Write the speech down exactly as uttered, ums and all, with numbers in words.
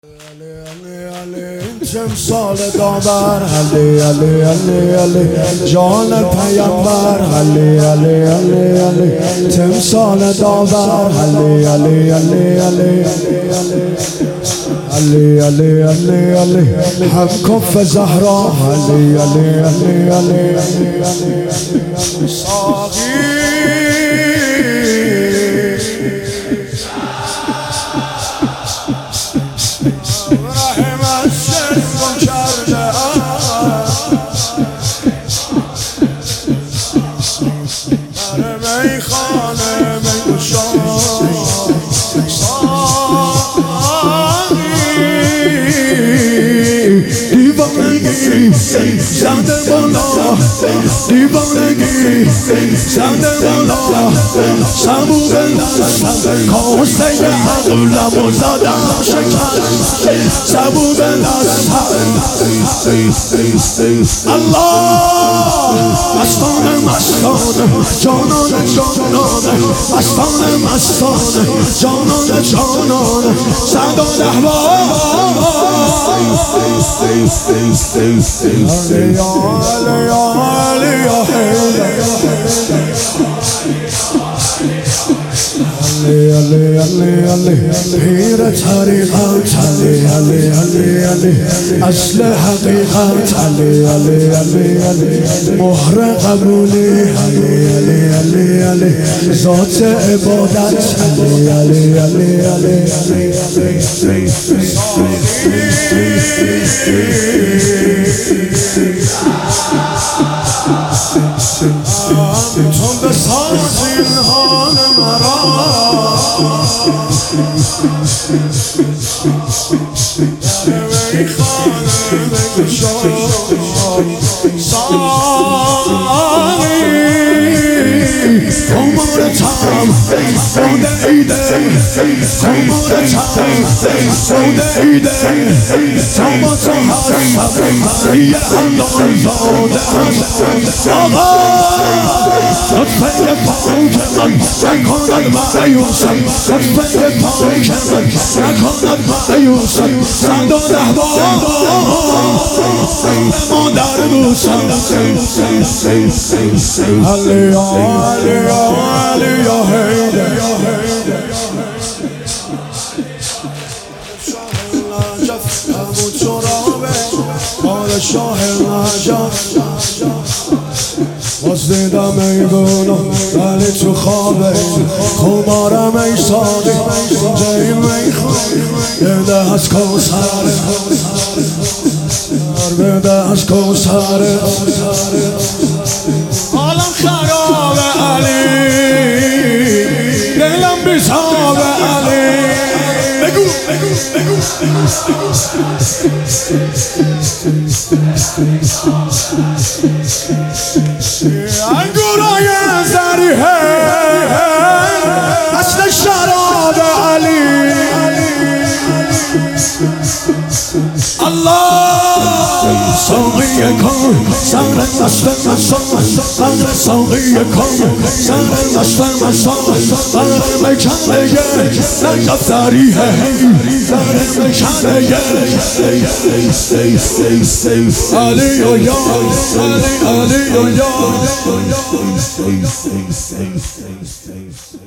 تمثال داور علی علی علی علی جان پیامبر علی علی علی علی تمثال داور علی علی علی علی علی علی علی علی هم کف زهرا علی علی علی علی ساقی زنده بالا دیوانگی زنده بالا سبو بندازم کاسه عقلمو زدم شکر سبو بندازم الله مستانه مستانه جانانه جانانه مستانه مستانه جانانه جانانه صدا دهوار علی علی علی علی علی علی پیر طریقت علی علی علی علی اصل حقیقت علی علی علی علی مهر قبولی علی علی علی علی ذات عبادت علی علی علی علی تو بساز این حال مرا در میخانه بگشای ساقی خمارتم بوده ایده خمارتم بوده ایده تما تو هستم یه هندان زاده آقا لطفه پاک من نکند مایوسم لطفه پاک من نکند مایوسم صدا دهوار مادر دوستم علی علی علی یا هیده شاه نجف باز دیدم ایگونا ولی تو خوابه خمارم ای ساقی اینجا این میخوام بده از کوسره بده از کوسره حالم خرابه علی دلم بیتابه علی بگو بگو بگو انگورای زریحه اصل شراب علی الله ساقی کن سر مست مسان سر ساقی کن سر مست مسان سر مکنه نجف زریحه سر مکنه علی و یا علی علی و یا